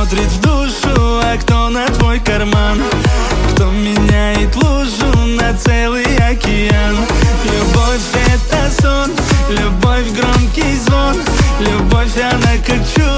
смотрит в душу, а кто на твой карман, кто меняет лужу на целый океан. Любовь — это сон, любовь — громкий звон, любовь, она как чудо.